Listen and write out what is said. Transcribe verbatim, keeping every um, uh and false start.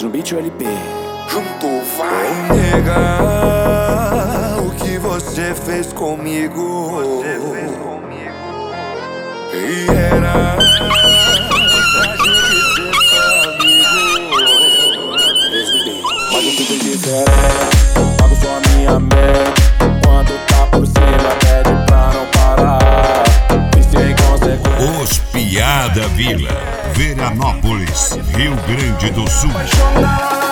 no beat ou L P? Juntou, vai. Ô, nega, o que você fez comigo? Você fez comigo. E era pra gente ser só amigo. Mas o que tu quiser, pago só a minha meta. Quando tá por cima, pede pra não parar. E sem consequência. Os Piada Vila, Veranópolis, Rio Grande do Sul. Apaixonado.